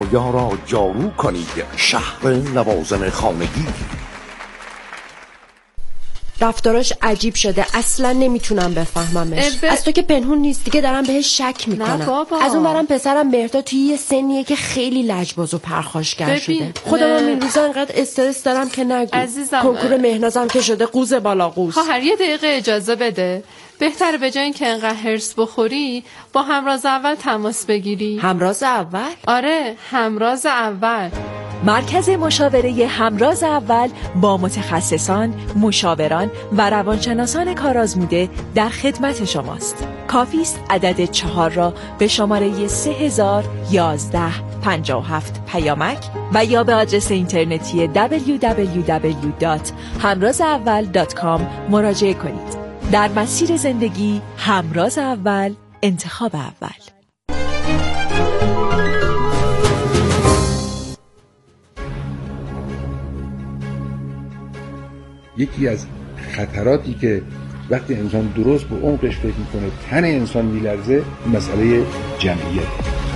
یا را جارو کنید شهر لوازم خانگی. رفتاراش عجیب شده، اصلا نمیتونم بفهممش. از تو که پنهون نیست دیگه، دارم بهش شک میکنم. از اون برم پسرم مهرداد توی یه سنیه که خیلی لجباز و پرخاشگر شده. خودم این روزا انقدر استرس دارم که نگو. عزیزم کنکور مهنازم که شده قوز بالا قوز. خواهر یه دقیقه اجازه بده. بهتره به جای اینکه انقدر هرس بخوری با همراز اول تماس بگیری. همراز اول؟ آره، همراز اول. مرکز مشاوره همراز اول با متخصصان، مشاوران و روانشناسان کارآزموده در خدمت شماست. کافی است عدد 4 را به شماره 301157 پیامک و یا به آدرس اینترنتی www.hamrazaval.com مراجعه کنید. در مسیر زندگی همراز اول، انتخاب اول. یکی از خطراتی که وقتی انسان درست به عمقش فکر میکنه تن انسان میلرزه، مسئله جمعیت.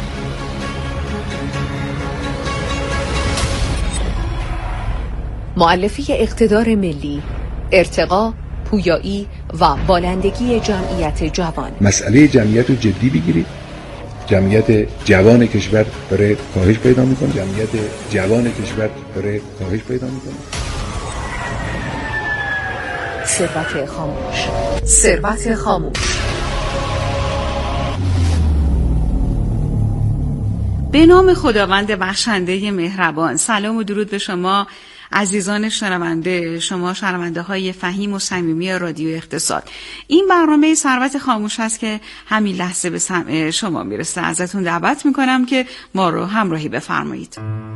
مؤلفه اقتدار ملی، ارتقا، پویایی و بالندگی جمعیت جوان. مسئله جمعیت رو جدی بگیرید. جمعیت جوان کشور داره کاهش پیدا میکنه. ثروت خاموش. به نام خداوند بخشنده مهربان. سلام و درود به شما عزیزان شنونده، شما شنونده های فهیم و صمیمی رادیو اقتصاد. این برنامه ثروت خاموش است که همین لحظه به سمع شما میرسه. ازتون دعوت میکنم که ما رو همراهی بفرمایید.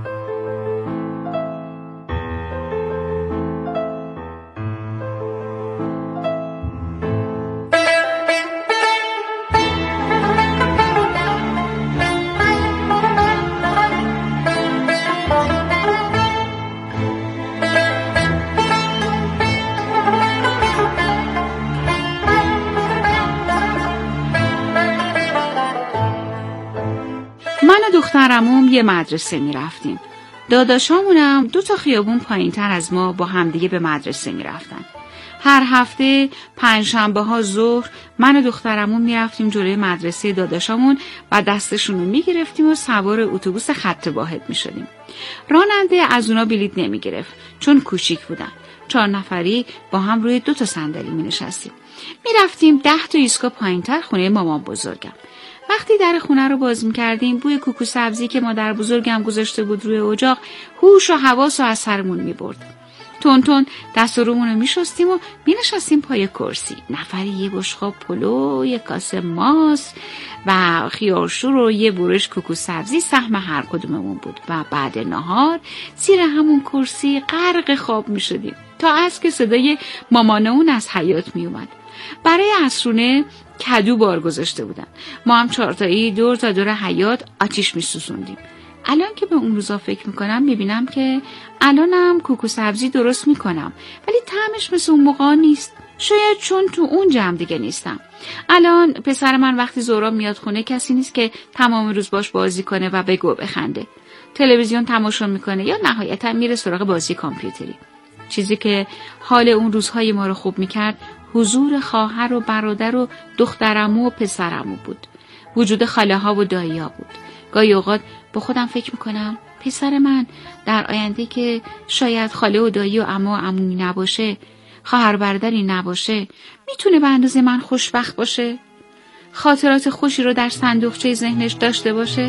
دخترمون یه مدرسه می رفتیم. داداشامونم 2 خیابون پایین تر از ما با همدیگه به مدرسه می رفتن. هر هفته 5 شنبه ها ظهر من و دخترمون می رفتیم جلوی مدرسه داداشامون و دستشون رو می گرفتیم و سوار اتوبوس خط واحد می شدیم. راننده از اونا بلیط نمی گرفت چون کوچیک بودن. 4 نفری با هم روی 2 صندلی می نشستیم. می رفتیم 10 ایستگاه پایین تر خونه مامان بزرگم. وقتی در خونه رو باز می‌کردیم بوی کوکو سبزی که مادر بزرگم گذاشته بود روی اجاق هوش و حواس رو از سرمون می‌برد. تون تون دست و رومون رو می‌شستیم و می‌نشستیم پای کرسی. نفری یه بشقاب پلو، یه کاسه ماست و خیارشور و یه برش کوکو سبزی سهم هر کدوممون بود و بعد نهار زیر همون کرسی غرق خواب می‌شدیم تا از که صدای مامانمون از حیاط میومد. برای عصرونه کدو بار گذاشته بودن. ما هم 4 تایی دور تا دور حیاط آتیش می‌سوزوندیم. الان که به اون روزا فکر میکنم میبینم که الانم کوکو سبزی درست میکنم ولی طعمش مثل اون موقع نیست. شاید چون تو اون جمع دیگه نیستم. الان پسر من وقتی ظهرا میاد خونه کسی نیست که تمام روز باش بازی کنه و بگو و بخنده. تلویزیون تماشا میکنه یا نهایتا میره سراغ بازی کامپیوتری. چیزی که حال اون روزهای ما رو خوب میکرد حضور خواهر و برادر و دخترعمو و پسرعمو بود. وجود خاله ها و دایی ها بود. گاهی اوقات با خودم فکر میکنم پسر من در آینده که شاید خاله و دایی و عمو و عمومی نباشه، خواهر برادری نباشه، میتونه به اندازه من خوشبخت باشه؟ خاطرات خوشی رو در صندوقچه ذهنش داشته باشه؟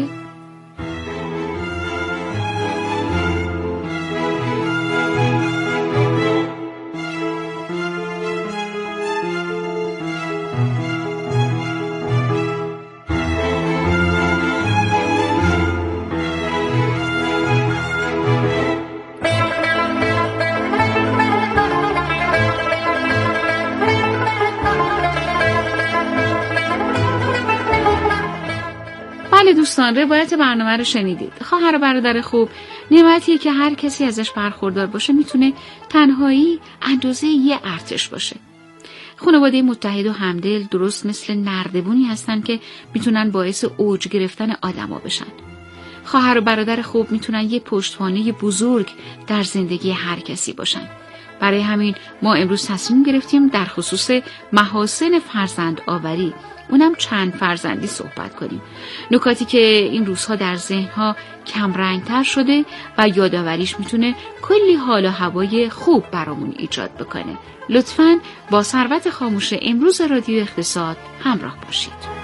دوستان روایت برنامه رو شنیدید. خواهر و برادر خوب نعمتیه که هر کسی ازش برخوردار باشه میتونه تنهایی اندازه یه ارتش باشه. خانواده متحد و همدل درست مثل نردبونی هستن که میتونن باعث اوج گرفتن آدما بشن. خواهر و برادر خوب میتونن یه پشتوانه بزرگ در زندگی هر کسی باشن. برای همین ما امروز تصمیم گرفتیم در خصوص محاسن فرزند آوری، اونم چند فرزندی صحبت کنیم. نکاتی که این روزها در ذهنها کم رنگتر شده و یادآوریش میتونه کلی حال و هوای خوب برامون ایجاد بکنه. لطفاً با ثروت خاموش امروز رادیو اقتصاد همراه باشید.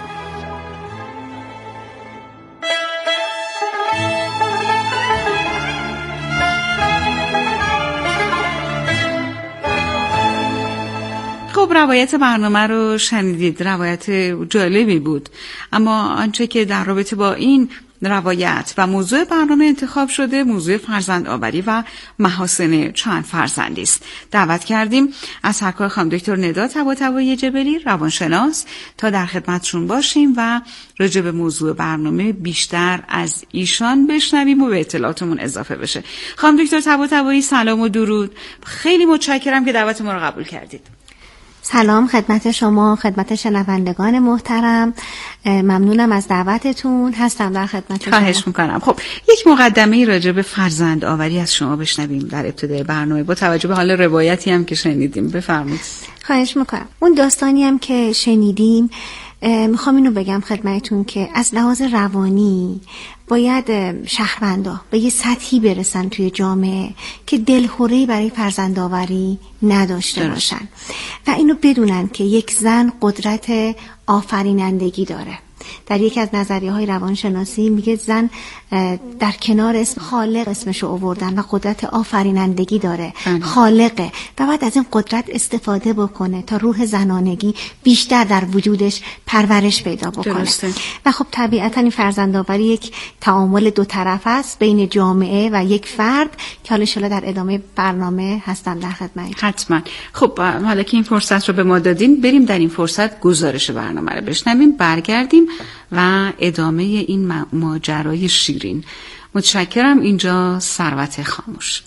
خب روایت برنامه رو شنیدید، روایت جالبی بود، اما آنچه که در رابطه با این روایت و موضوع برنامه انتخاب شده موضوع فرزند آوری و محاسن چند فرزندی است. دعوت کردیم از سرکار خانم دکتر ندا طباطبایی جبلی روانشناس تا در خدمتشون باشیم و راجع به موضوع برنامه بیشتر از ایشان بشنویم و به اطلاعاتمون اضافه بشه. خانم دکتر طباطبایی سلام و درود، خیلی متشکرم که دعوت ما رو قبول کردید. سلام خدمت شما، خدمت شنوندگان محترم، ممنونم از دعوتتون، هستم در خدمت شما. خواهش میکنم. خب یک مقدمه راجع به فرزند آوری از شما بشنویم در ابتدای برنامه با توجه به حال روایتی هم که شنیدیم. بفرمایید. خواهش میکنم. اون داستانی هم که شنیدیم میخوام اینو بگم خدمتتون که از لحاظ روانی باید شهروندا به یه سطحی برسن توی جامعه که دلخوری برای فرزندآوری نداشته باشن و اینو بدونن که یک زن قدرت آفرینندگی داره. در یکی از نظریه‌های روانشناسی میگه زن در کنار اسم خالق اسمشو آوردن و قدرت آفرینندگی داره، خالقه و بعد از این قدرت استفاده بکنه تا روح زنانگی بیشتر در وجودش پرورش پیدا بکنه. درسته. و خب طبیعتا این فرزندآوری یک تعامل دو طرف است بین جامعه و یک فرد که حالا ان در ادامه برنامه هستم در خدمت. حتما. خب حالا که این فرصت رو به ما دادین بریم در این فرصت گزارش برنامه رو بشنویم، برگردیم و ادامه این ماجرای شیرین. متشکرم. اینجا ثروت خاموش.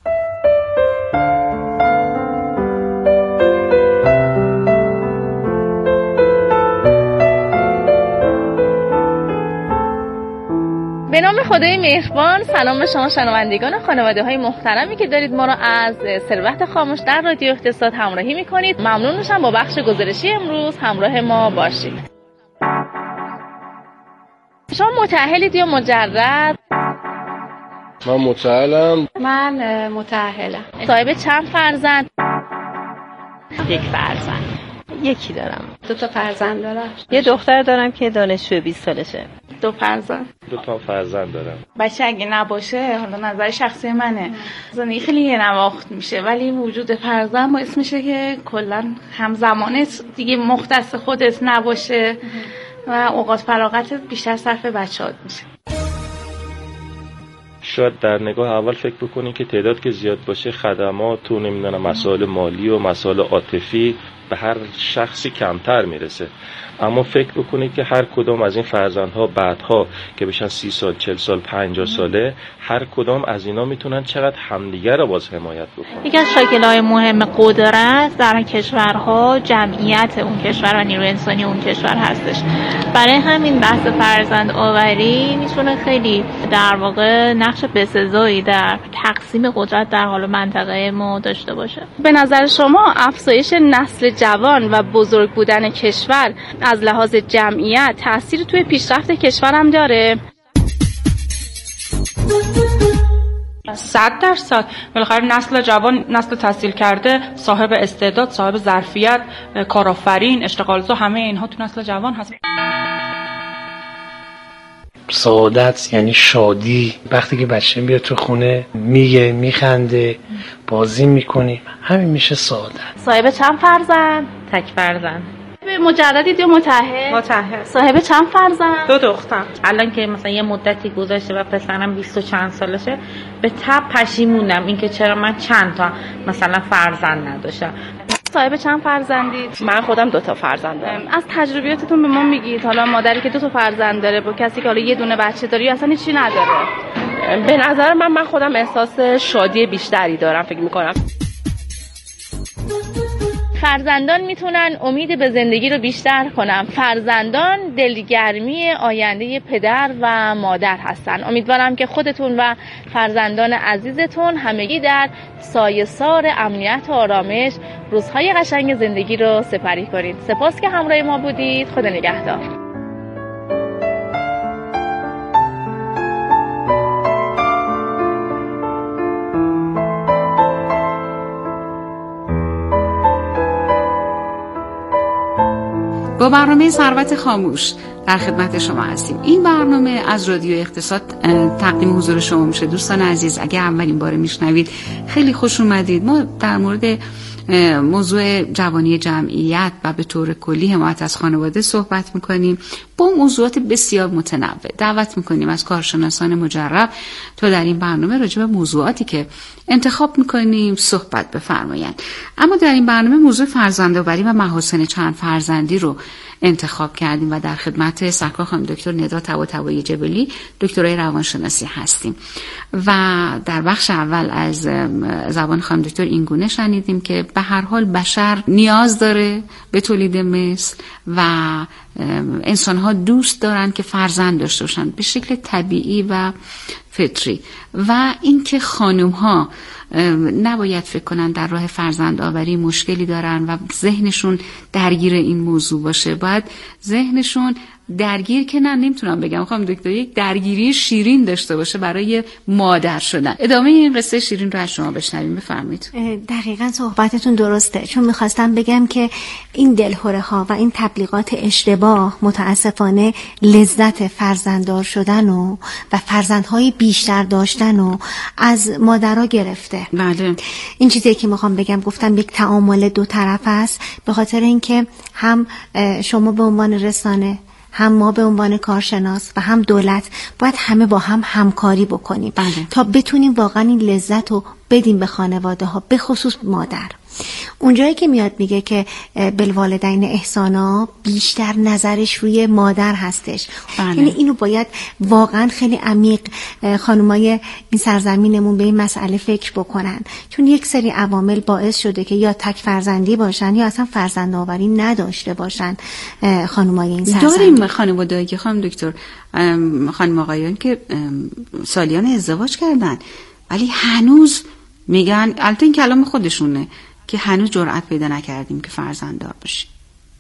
به نام خدای مهربان، سلام به شما شنوندگان و خانواده‌های محترمی که دارید ما را از ثروت خاموش در رادیو اقتصاد همراهی می‌کنید. ممنون میشم با بخش گزارشی امروز همراه ما باشید. شما متأهلید یا مجرد؟ من متأهلم. من متأهلم. صاحب چند فرزند؟ یک فرزند. یکی دارم. 2 فرزند دارم. یه دختر دارم که دانشجو 20 سالشه. 2 فرزند. 2 فرزند دارم. بچه اگه نباشه، حالا نظر شخصی منه، زندگی خیلی یه نواخت میشه، ولی وجود فرزند باعث میشه که کلا همزمانت دیگه مختص خودت نباشه و اوقات فراغتت بیشتر صرف بچه‌هات میشه. شاید در نگاه اول فکر بکنی که تعداد که زیاد باشه خدمات و نمیدونم مسائل مالی و مسائل عاطفی به هر شخصی کمتر میرسه، اما فکر بکنید که هر کدام از این فرزندها بعدها که بشن 30 سال 40 سال 50 ساله هر کدام از اینا میتونن چقدر همدیگر رو باز حمایت بکنن. یکی از شاکل‌های مهم قدرت در کشورها جمعیت اون کشور و نیروی انسانی اون کشور هستش. برای همین بحث فرزند آوری میتونه خیلی در واقع نقش بسزایی در تقسیم قدرت در حال منطقه ما داشته باشه. به نظر شما افزایش نسل جوان و بزرگ بودن کشور از لحاظ جمعیت تأثیر توی پیشرفت کشورم داره؟ 100%. بالاخره نسل جوان، نسل تحصیل کرده، صاحب استعداد، صاحب ظرفیت، کارآفرین، اشتغالزا، همه اینها تو نسل جوان هست. سعادت یعنی شادی. وقتی که بچه بیاد تو خونه میگه، میخنده، بازی میکنیم، همین میشه سعادت. صاحب چند فرزند؟ تک فرزند. مجردید یا متأهل؟ متأهل. صاحب چند فرزند؟ 2 دختر. الان که مثلا یه مدتی گذشته و پسرم 20 و چند سالشه، به تب پشیمونم اینکه چرا من چند تا مثلا فرزند نداشتم. صاحب چند فرزندید؟ من خودم 2 فرزند دارم. از تجربیاتتون به ما میگید، حالا مادری که 2 فرزند داره با کسی که حالا یه دونه بچه داره اصلا هیچی نداره؟ به نظر من خودم احساس شادی بیشتری دارم، فکر میکنم. فرزندان میتونن امید به زندگی رو بیشتر کنن. فرزندان دلگرمی آینده پدر و مادر هستن. امیدوارم که خودتون و فرزندان عزیزتون همگی در سایه‌سار امنیت و آرامش روزهای قشنگ زندگی رو سپری کنید. سپاس که همراه ما بودید. خدا نگهدار. با برنامه ثروت خاموش در خدمت شما هستیم. این برنامه از رادیو اقتصاد تقدیم حضور شما میشه. دوستان عزیز، اگه اولین بار میشنوید خیلی خوش اومدید. ما در مورد موضوع جوانی جمعیت و به طور کلی حمایت از خانواده صحبت میکنیم با موضوعات بسیار متنوع. دعوت میکنیم از کارشناسان مجرب تا در این برنامه راجع به موضوعاتی که انتخاب میکنیم صحبت بفرمایند. اما در این برنامه موضوع فرزندآوری و محاسن چند فرزندی رو انتخاب کردیم و در خدمت سرکار خانم دکتر ندا طباطبایی جبلی دکترای روانشناسی هستیم و در بخش اول از زبان خانم دکتر اینگونه شنیدیم که به هر حال بشر نیاز داره به تولید مثل و انسان‌ها دوست دارن که فرزند داشته باشن به شکل طبیعی و فطری و اینکه خانم‌ها نباید فکر کنن در راه فرزند آوری مشکلی دارن و ذهنشون درگیر این موضوع باشه. باید ذهنشون درگیر که نمیتونم بگم خانم دکتر، یک درگیری شیرین داشته باشه برای مادر شدن. ادامه این قصه شیرین رو از شما بشنویم. بفرمایید. دقیقاً صحبتتون درسته، چون میخواستم بگم که این دلهره ها و این تبلیغات اشتباه متاسفانه لذت فرزنددار شدن و فرزندهای بیشتر داشتن و از مادرها گرفته. بله. این چیزی که میخوام بگم، گفتم یک تعامل دو طرف است، به خاطر اینکه هم شما به عنوان رسانه، هم ما به عنوان کارشناس و هم دولت باید همه با هم همکاری بکنیم تا بتونیم واقعا این لذت رو بدیم به خانواده ها، به خصوص مادر. اونجایی که میاد میگه که بالوالدین احسانا، بیشتر نظرش روی مادر هستش. یعنی اینو باید واقعا خیلی عمیق خانمای این سرزمینمون به این مسئله فکر بکنن، چون یک سری عوامل باعث شده که یا تک فرزندی باشن یا اصلا فرزند آوری نداشته باشن خانمای این سرزمین. داریم خانواده‌ای که خانم دکتر، خانم آقایان که سالیان ازدواج کردن ولی هنوز میگن، البته این کلام خودشونه، که هنوز جرأت پیدا نکردیم که فرزنددار بشیم.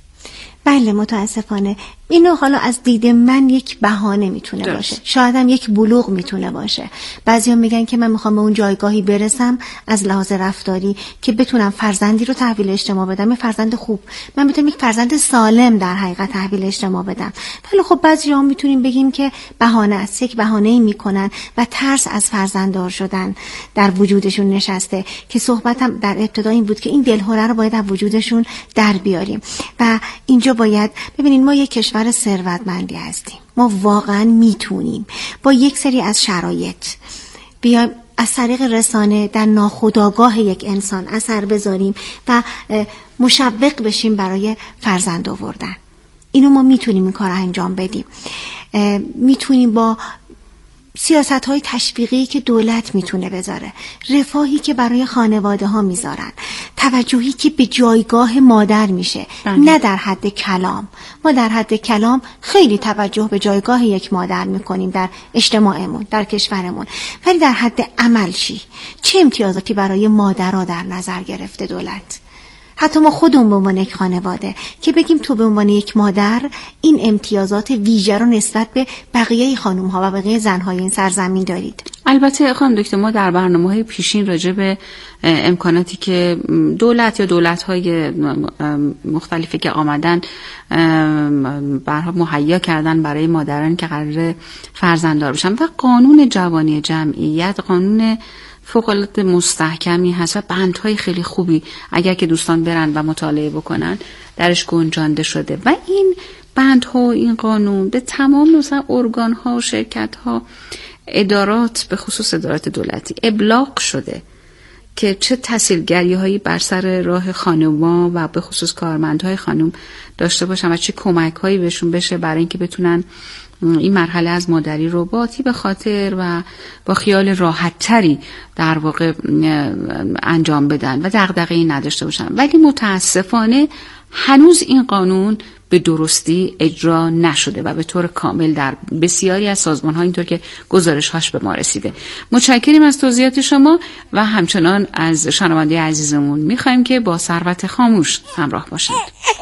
بله متاسفانه اینو حالا از دید من یک بهانه میتونه باشه، شاید هم یک بلوغ میتونه باشه. بعضیا میگن که من میخوام به اون جایگاهی برسم از لحاظ رفتاری که بتونم فرزندی رو تحویل اجتماع بدم، یک فرزند خوب، من بتونم یک فرزند سالم در حقیقت تحویل اجتماع بدم. ولی خب بعضیا میتونیم بگیم که بهانه است، یک بهانه‌ای میکنن و ترس از فرزنددار شدن در وجودشون نشسته که صحبتم در ابتدا این بود که این دلهره رو باید از وجودشون در بیاریم. و اینجا باید ببینین ما یک کشور ثروتمندی هستیم، ما واقعا میتونیم با یک سری از شرایط بیایم از طریق رسانه در ناخودآگاه یک انسان اثر بذاریم و مشوق بشیم برای فرزند آوردن. اینو ما میتونیم این کار انجام بدیم. میتونیم با سیاست‌های تشویقی که دولت میتونه بذاره، رفاهی که برای خانواده ها میذارن، توجهی که به جایگاه مادر میشه، نه در حد کلام. ما در حد کلام خیلی توجه به جایگاه یک مادر میکنیم در اجتماعمون، در کشورمون، ولی در حد عمل چه امتیازاتی برای مادرها در نظر گرفته دولت؟ حتی ما خودمون به عنوان یک خانواده که بگیم تو به عنوان یک مادر این امتیازات ویژه رو نسبت به بقیه خانم‌ها و بقیه زن‌های این سرزمین دارید. البته خانم دکتر، ما در برنامه‌های پیشین راجع به امکاناتی که دولت یا دولت‌های مختلفی که آمدن برها مهیا کردن برای مادران که قرار فرزنددار بشن و قانون جوانی جمعیت قانون فوق‌العاده مستحکمی هست و بندهای خیلی خوبی اگر که دوستان برن و مطالعه بکنن درش گنجانده شده و این بندها و این قانون به تمام مثلا ارگان‌ها و شرکت‌ها، ادارات، به خصوص ادارات دولتی ابلاغ شده که چه تسهیلگری‌هایی بر سر راه خانم‌ها و به خصوص کارمندهای خانم داشته باشن و چه کمک‌هایی بهشون بشه برای اینکه بتونن این مرحله از مادری رو با طیب خاطر و با خیال راحت تری در واقع انجام بدن و دغدغه‌ای نداشته باشن. ولی متاسفانه هنوز این قانون به درستی اجرا نشده و به طور کامل در بسیاری از سازمان‌ها اینطور که گزارش‌هاش به ما رسیده. متشکریم از توضیحات شما و همچنان از شنونده عزیزمون می‌خوایم که با ثروت خاموش همراه باشند.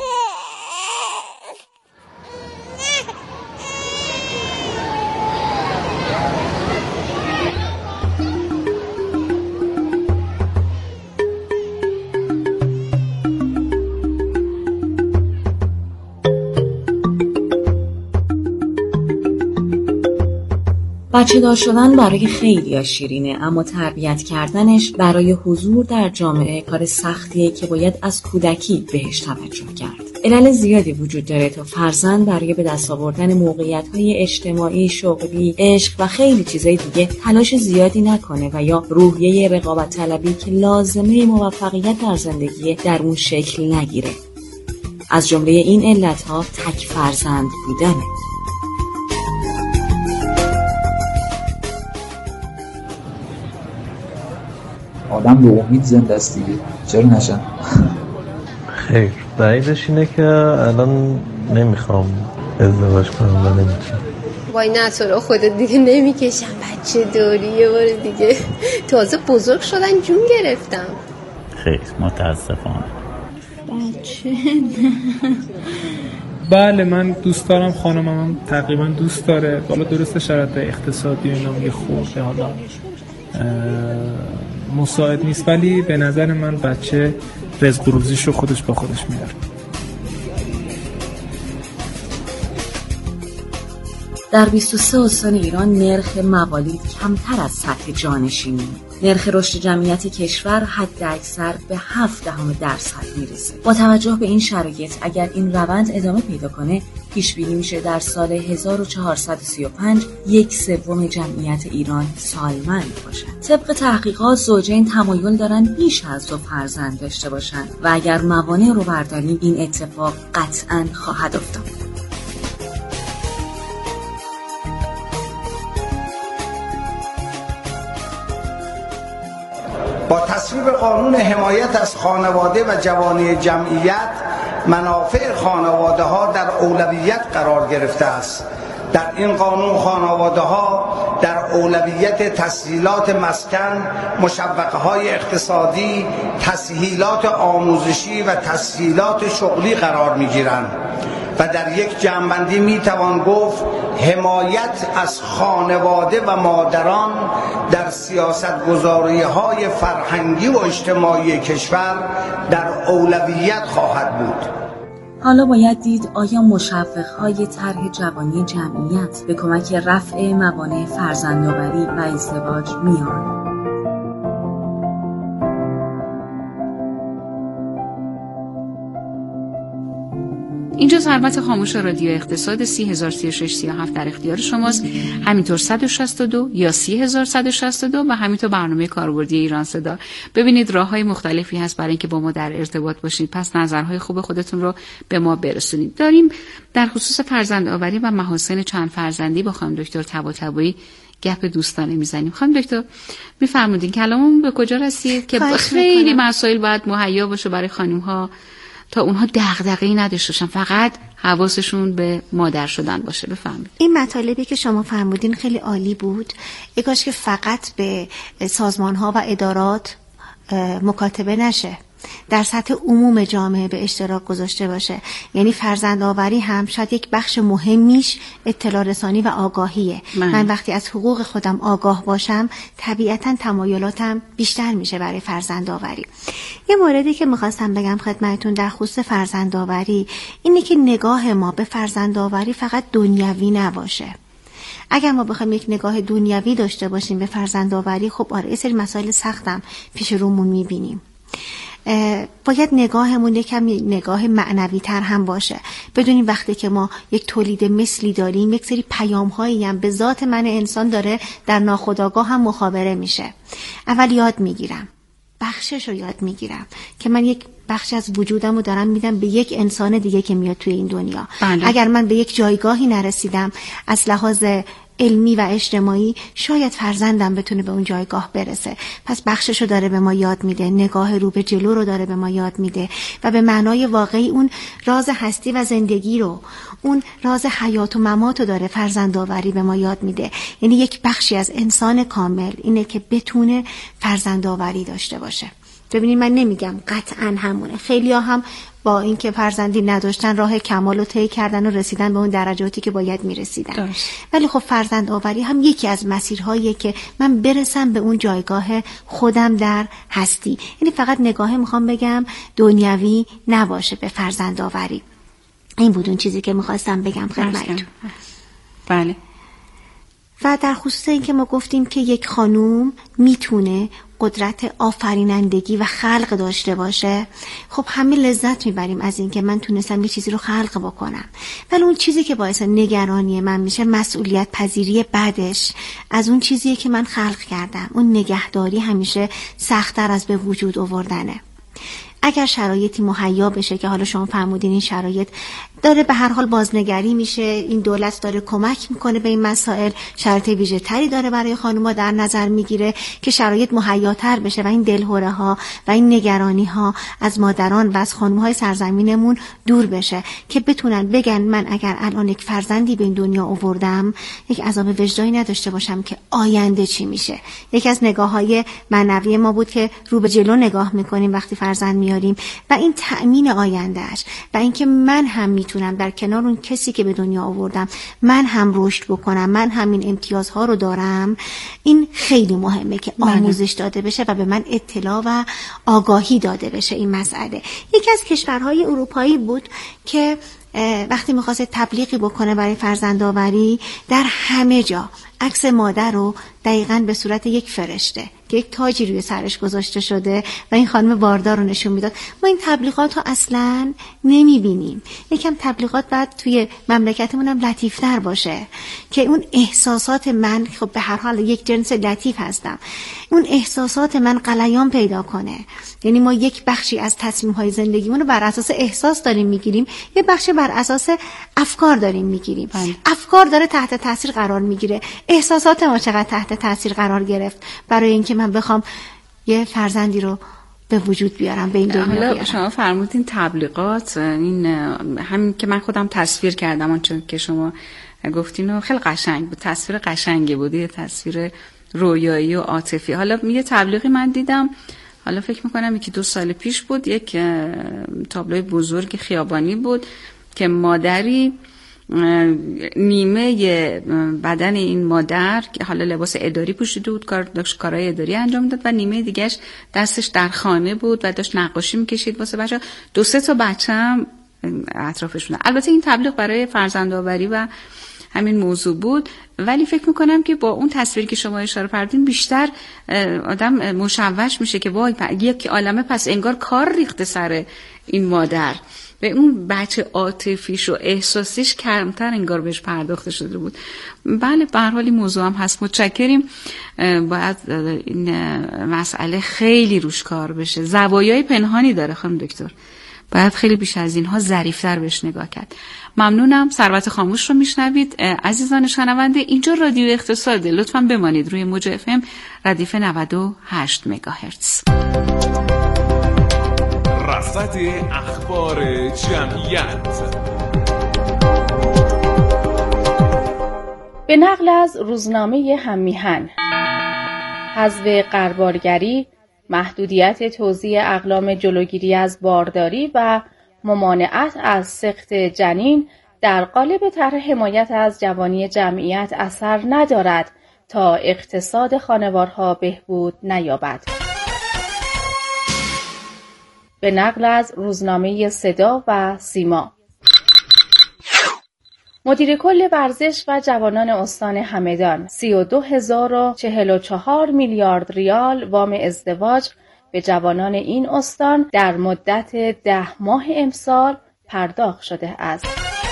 بچه دار شدن برای خیلی‌ها شیرینه، اما تربیت کردنش برای حضور در جامعه کار سختیه که باید از کودکی بهش توجه کرد. علل زیادی وجود داره تا فرزند برای به دست آوردن موقعیت‌های اجتماعی، شغلی، عشق و خیلی چیزای دیگه تلاش زیادی نکنه و یا روحیه رقابت طلبی که لازمه موفقیت در زندگی در اون شکل نگیره. از جمله این علت‌ها تک فرزند بودنه. آدم به امید زنده است دیگه، چرا نشن؟ خیر، دلیلش اینه که الان نمیخوام ازدواج کنم و نمیتونم. وای نه تو خودت دیگه نمیکشم، بچه داری یه بار دیگه، تازه بزرگ شدن جون گرفتم. خیر متاسفانه. بچه بله من دوست دارم، خانمم تقریبا دوست داره، حالا درسته شرایط اقتصادی و اینا یه خورده حالا مساعد نیست، ولی به نظر من بچه رزق و روزیشو خودش با خودش میاره. در 23 استان ایران نرخ موالید کمتر از سطح جانشینی، نرخ رشد جمعیت کشور حداکثر به 0.7% میرسه. با توجه به این شرایط اگر این روند ادامه پیدا کنه پیش بینی میشه در سال 1435 1/3 جمعیت ایران سالمند باشد. طبق تحقیقات زوجین تمایل دارن بیش از 2 فرزند داشته باشند و اگر موانع رو برداریم این اتفاق قطعاً خواهد افتاد. با تصویب قانون حمایت از خانواده و جوانی جمعیت منافع خانواده ها در اولویت قرار گرفته است. در این قانون خانواده ها در اولویت تسهیلات مسکن، مشوقه های اقتصادی، تسهیلات آموزشی و تسهیلات شغلی قرار می گیرند و در یک جمع‌بندی می توان گفت حمایت از خانواده و مادران در سیاست‌گذاری‌های فرهنگی و اجتماعی کشور در اولویت خواهد بود. حالا باید دید آیا مشوق‌های طرح جوانی جمعیت به کمک رفع موانع فرزندآوری و ازدواج میان؟ اینجا ثروت خاموش رادیو اقتصاد 3003637 در اختیار شماست، همینطور 162 یا 30162 و همینطور برنامه کاربردی ایران صدا. ببینید راه‌های مختلفی هست برای اینکه با ما در ارتباط باشید، پس نظرهای خوب خودتون رو به ما برسونید. داریم در خصوص فرزندآوری و محاسن چند فرزندی با خانم دکتر طباطبایی گپ دوستانه میزنیم. خانم دکتر میفرمودین کلاممون به کجا رسید که خیلی مسائل باید مهیا باشه برای خانم‌ها تا اونها دغدغه‌ای نداشته باشن، فقط حواسشون به مادر شدن باشه. بفهمید. این مطالبی که شما فرمودین خیلی عالی بود. کاش که فقط به سازمان‌ها و ادارات مکاتبه نشه، در سطح عموم جامعه به اشتراک گذاشته باشه. یعنی فرزندآوری هم شاید یک بخش مهمیش اطلاع رسانی و آگاهیه. من وقتی از حقوق خودم آگاه باشم طبیعتاً تمایلاتم بیشتر میشه برای فرزندآوری. یه موردی که میخواستم بگم خدمتتون در خصوص فرزندآوری اینه که نگاه ما به فرزندآوری فقط دنیوی نباشه. اگر ما بخوایم یک نگاه دنیوی داشته باشیم به فرزندآوری، خب آره یه سری مسائل سختم پیش رومون میبینیم. باید نگاهمون یکم نگاه معنوی تر هم باشه. بدونیم وقتی که ما یک تولید مثلی داریم یک سری پیام هایی هم به ذات من انسان داره در ناخودآگاه هم مخابره میشه. اول یاد میگیرم بخشش رو یاد میگیرم که من یک بخش از وجودم رو دارم میدم به یک انسان دیگه که میاد توی این دنیا. اگر من به یک جایگاهی نرسیدم از لحاظ علمی و اجتماعی، شاید فرزندم بتونه به اون جایگاه برسه. پس بخششو داره به ما یاد میده، نگاه رو به جلو رو داره به ما یاد میده و به معنای واقعی اون راز هستی و زندگی رو، اون راز حیات و ممات رو داره فرزندآوری به ما یاد میده. یعنی یک بخشی از انسان کامل اینه که بتونه فرزندآوری داشته باشه. ببینید من نمیگم قطعا همونه، خیلیا هم با اینکه فرزندی نداشتن راه کمال رو طی کردن و رسیدن به اون درجاتی که باید میرسیدن. ولی خب فرزند آوری هم یکی از مسیرهاییه که من برسم به اون جایگاه خودم در هستی. یعنی فقط نگاه میخوام بگم دنیوی نباشه به فرزند آوری. این بود اون چیزی که میخواستم بگم خدمتتون. بله. و در خصوص این که ما گفتیم که یک خانوم میتونه قدرت آفرینندگی و خلق داشته باشه، خب همه لذت میبریم از این که من تونستم یه چیزی رو خلق بکنم، ولی اون چیزی که باعث نگرانی من میشه مسئولیت پذیری بعدش از اون چیزیه که من خلق کردم. اون نگهداری همیشه سخت‌تر از به وجود آوردنه. اگر شرایطی مهیا بشه که حالا شما فرمودین این شرایط داره به هر حال بازنگری میشه، این دولت داره کمک میکنه به این مسائل، شرایط ویژه تری داره برای خانوما در نظر میگیره که شرایط مهیاتر بشه و این دلهره ها و این نگرانی ها از مادران و از خانم های سرزمینمون دور بشه که بتونن بگن من اگر الان یک فرزندی به این دنیا آوردم یک عذاب وجدانی نداشته باشم که آینده چی میشه. یکی از نگاه های معنوی ما بود که رو به جلو نگاه میکنیم وقتی فرزند میاریم و این تأمین آیندهش و اینکه من هم میتونم در کنار اون کسی که به دنیا آوردم من هم رشد بکنم، من هم این امتیازها رو دارم. این خیلی مهمه که آموزش داده بشه و به من اطلاع و آگاهی داده بشه این مسئله. یکی از کشورهای اروپایی بود که وقتی می‌خواست تبلیغی بکنه برای فرزندآوری در همه جا عکس مادر رو دقیقاً به صورت یک فرشته که یک تاجی روی سرش گذاشته شده و این خانم باردار رو نشون میداد. ما این تبلیغات رو اصلاً نمیبینیم. یکم تبلیغات باید توی مملکتمون هم لطیفتر باشه که اون احساسات من، خب به هر حال یک جنس لطیف هستم، اون احساسات من غلیان پیدا کنه. یعنی ما یک بخشی از تصمیم‌های زندگیمون رو بر اساس احساس داریم میگیریم، یه بخشی بر اساس افکار داریم میگیریم. افکار داره تحت تاثیر قرار میگیره، احساسات ما چقدر تحت تاثیر قرار گرفت برای اینکه من بخوام یه فرزندی رو به وجود بیارم، به این دنیا بیارم. شما فرمودین تبلیغات، این همین که من خودم تصویر کردم آنچه که شما گفتین و خیلی قشنگ بود، تصویر قشنگی بود، یه تصویر رویایی و عاطفی. حالا یه تبلیغی من دیدم، حالا فکر میکنم یکی 2 سال پیش بود، یک تابلوی بزرگ خیابانی بود که مادری نیمه بدن این مادر که حالا لباس اداری پوشیده بود، داشت کارهای اداری انجام میداد و نیمه دیگهش دستش در خانه بود و داشت نقاشی میکشید واسه بچه‌ها. 2-3 تا بچه هم اطرافش بودن. البته این تبلیغ برای فرزندآوری و همین موضوع بود، ولی فکر میکنم که با اون تصویری که شما اشاره کردین بیشتر آدم مشوش میشه که وای یک عالمه پس انگار کار ریخته سر این مادر، به اون بچه عاطفیش و احساسیش کمتر انگار بهش پرداخته شده بود. بله به هر حال این موضوع هم هست. متشکریم. باید این مسئله خیلی روش کار بشه، زوایای پنهانی داره خانم دکتر، باید خیلی بیش از اینها ظریف‌تر بهش نگاه کرد. ممنونم. ثروت خاموش رو میشنوید. عزیزان شنونده، اینجا رادیو اقتصاده، لطفاً بمانید روی موج اف ام ردیف 98 مگاهرتز. رصد اخبار جمعیت. به نقل از روزنامه هممیهن، حذف قربالگری، محدودیت توزیع اقلام جلوگیری از بارداری و ممانعت از سقط جنین در قالب طرح حمایت از جوانی جمعیت اثر ندارد تا اقتصاد خانوارها بهبود نیابد. به نقل از روزنامه صدا و سیما، مدیر کل ورزش و جوانان استان همدان 32,044 میلیارد ریال وام ازدواج به جوانان این استان در مدت 10 ماه امسال پرداخت شده است.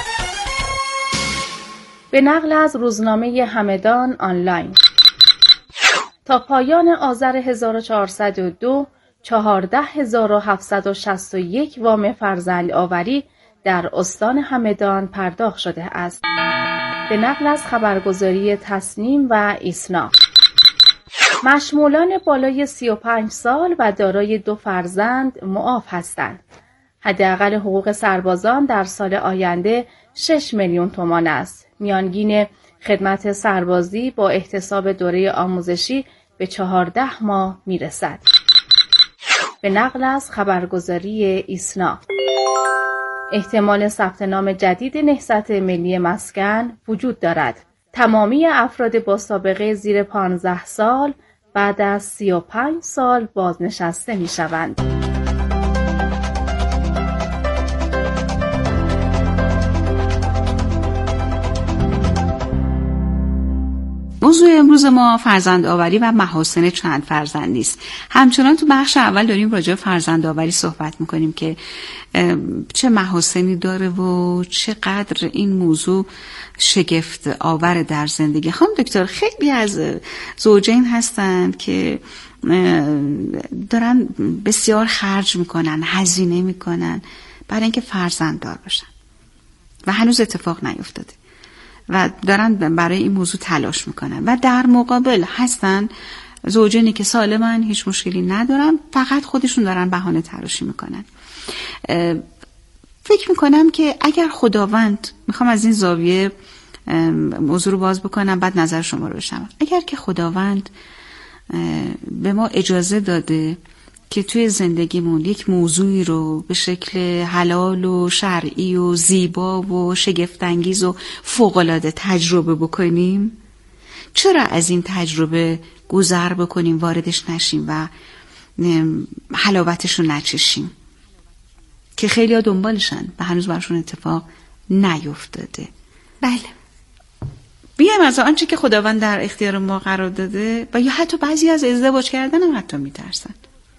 به نقل از روزنامه همدان آنلاین، تا پایان آذر 1402 14,761 وام فرزند آوری در استان همدان پرداخت شده است. به نقل از خبرگزاری تصنیم و ایسنا، مشمولان بالای 35 سال و دارای 2 فرزند معاف هستند. حداقل حقوق سربازان در سال آینده 6 میلیون تومان است. میانگین خدمت سربازی با احتساب دوره آموزشی به 14 ماه میرسد. به نقل از خبرگزاری ایسنا، احتمال ثبت نام جدید نهضت ملی مسکن وجود دارد. تمامی افراد با سابقه زیر 15 سال بعد از 35 سال بازنشسته می شوند. موضوع امروز ما فرزند آوری و محاسن چند فرزندی است. همچنان تو بخش اول داریم راجع به فرزند آوری صحبت میکنیم که چه محاسنی داره و چقدر این موضوع شگفت آور در زندگی. خانم دکتر، خیلی از زوجین هستند که دارن بسیار خرج میکنن، هزینه میکنن برای اینکه فرزند دار باشن و هنوز اتفاق نیفتاده و دارن برای این موضوع تلاش میکنن و در مقابل هستن زوجینی که سالمن، هیچ مشکلی ندارن، فقط خودشون دارن بهانه تراشی میکنن. فکر میکنم که اگر خداوند، میخوام از این زاویه موضوع رو باز بکنم بعد نظر شما رو بشنوم، اگر که خداوند به ما اجازه داده که توی زندگیمون یک موضوعی رو به شکل حلال و شرعی و زیبا و شگفت‌انگیز و فوق‌العاده تجربه بکنیم، چرا از این تجربه گذر بکنیم، واردش نشیم و حلاوتش رو نچشیم که خیلی ها دنبالشن و هنوز برشون اتفاق نیفتاده. بله، بیایم از آنچه که خداوند در اختیار ما قرار داده و یا حتی بعضی از ازدواج کردن هم حتی میترسن.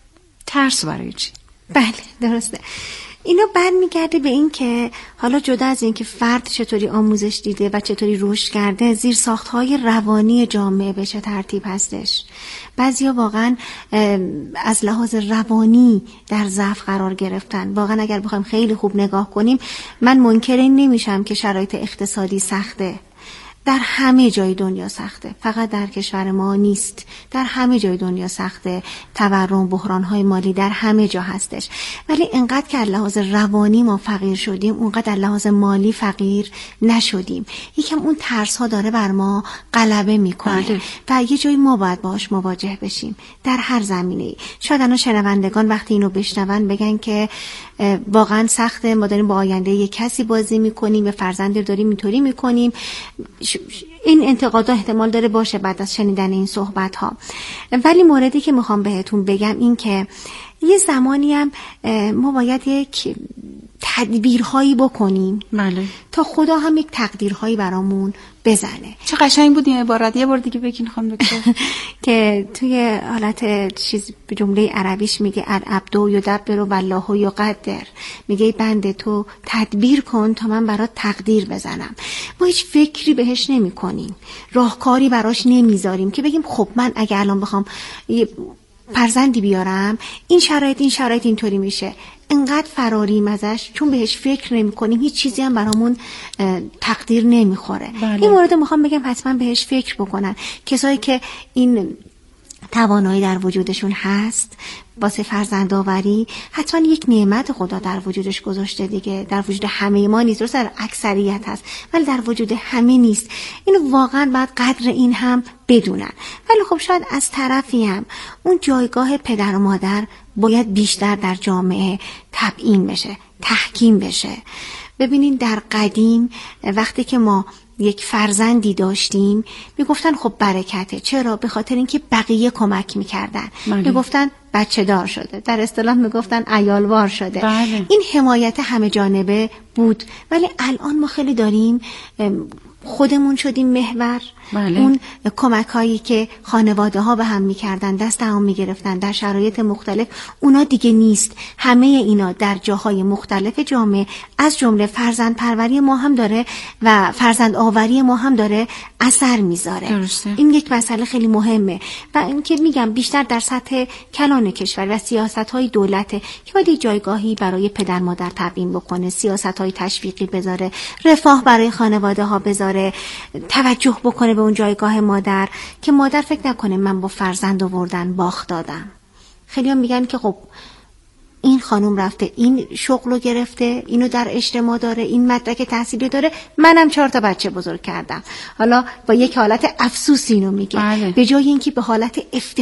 ترس برای چی؟ بله درسته. اینا برمیگرده به این که حالا جدا از این که فرد چطوری آموزش دیده و چطوری رشد کرده، زیر ساختهای روانی جامعه به چه ترتیب هستش. بعضیا واقعا از لحاظ روانی در ضعف قرار گرفتن. واقعا اگر بخوایم خیلی خوب نگاه کنیم، من منکر این نمیشم که شرایط اقتصادی سخته. در همه جای دنیا سخته، فقط در کشور ما نیست، در همه جای دنیا سخته. تورم، بحران‌های مالی در همه جا هستش، ولی انقدر که از لحاظ روانی ما فقیر شدیم، اونقدر از لحاظ مالی فقیر نشدیم. یکم اون ترس‌ها داره بر ما غلبه میکنه و یه جایی ما باید باهاش مواجه بشیم در هر زمینه‌ای. شاید الان شنوندگان وقتی اینو بشنون بگن که واقعا سخته، ما داریم با آینده یک کسی بازی میکنیم، به فرزند داریم اینطوری میکنیم. این انتقادها احتمال داره باشه بعد از شنیدن این صحبت ها، ولی موردی که میخوام بهتون بگم این که یه زمانی هم ما باید یک تدبیرهایی بکنیم تا خدا هم یک تقدیرهایی برامون بزنه. چه قشنگ بود این عبارت، یه بار دیگه بگین خانم دکتر. که توی حالت چیز به جمله عربیش میگه العبد یدبر والله یقدر، میگه بنده تو تدبیر کن تا من برات تقدیر بزنم. ما هیچ فکری بهش نمی کنیم، راهکاری براش نمیذاریم که بگیم خب من اگه الان بخوام فرزندی بیارم این شرایط اینطوری میشه. انقدر فراریم ازش چون بهش فکر نمی کنیم، هیچ چیزی هم برامون تقدیر نمیخوره. این مورد میخوام بگم حتما بهش فکر بکنن کسایی که این توانایی در وجودشون هست واسه فرزندآوری. حتما یک نعمت خدا در وجودش گذاشته دیگه، در وجود همه ما نیست، درست در اکثریت هست ولی در وجود همه نیست. اینو واقعا باید قدر این هم بدونن. ولی خب شاید از طرفی هم اون جایگاه پدر و مادر باید بیشتر در جامعه تبیین بشه، تحکیم بشه. ببینین در قدیم وقتی که ما یک فرزندی داشتیم میگفتن خب برکته. چرا؟ به خاطر اینکه بقیه کمک میکردن. میگفتن بچه دار شده، در اصطلاح میگفتن عیالوار شده. این حمایت همه جانبه بود. ولی الان ما خیلی داریم خودمون شدیم محور بله. اون کمک هایی که خانواده ها به هم میکردن، دست هم میگرفتن در شرایط مختلف، اونا دیگه نیست. همه اینا در جاهای مختلف جامعه از جمله فرزند پروری ما هم داره و فرزند آوری ما هم داره اثر میذاره. درسته. این یک مسئله خیلی مهمه و این که میگم بیشتر در سطح کلان کشور و سیاست‌های دولته که باید جایگاهی برای پدر مادر تعیین بکنه، سیاست‌های تشویقی بذاره، رفاه برای خانواده ها بذاره، توجه بکنه به اون جایگاه مادر که مادر فکر نکنه من با فرزند آوردن باخت دادم. خیلی هم میگن که خب این خانم رفته این شغلو گرفته، اینو در اجتماع داره، این مدرک تحصیلی داره، منم 4 تا بچه بزرگ کردم. حالا با یک حالت افسوس اینو میگه. بله. به جای اینکه به حالت